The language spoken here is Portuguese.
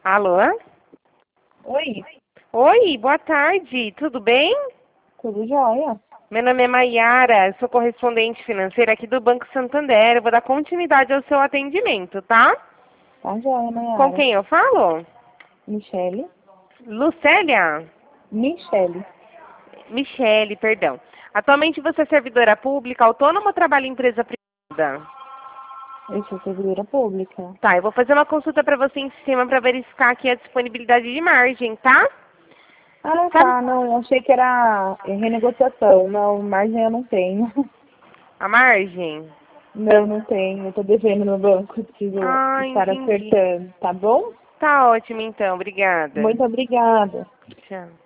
Alô? Oi, Oi, boa tarde, tudo bem? tudo jóia? Meu nome é Maiara, sou correspondente financeira aqui do Banco Santander. Eu vou dar continuidade ao seu atendimento, tá? Tá jóia, Com Mayara. quem eu falo? Michele? Lucélia? Michele. Michele, perdão. Atualmente você é servidora pública, autônoma ou trabalha em empresa privada? Eu sou servidora pública. Tá, eu vou fazer uma consulta para você em cima para verificar aqui a disponibilidade de margem, tá? Ah, Sabe tá. Não, eu achei que era renegociação. Não, margem eu não tenho. a margem? Não, não tenho. Eu tô devendo no banco. Preciso Ah, estar entendi. acertando, tá bom? Tá ótimo então, obrigada. Muito obrigada. Tchau.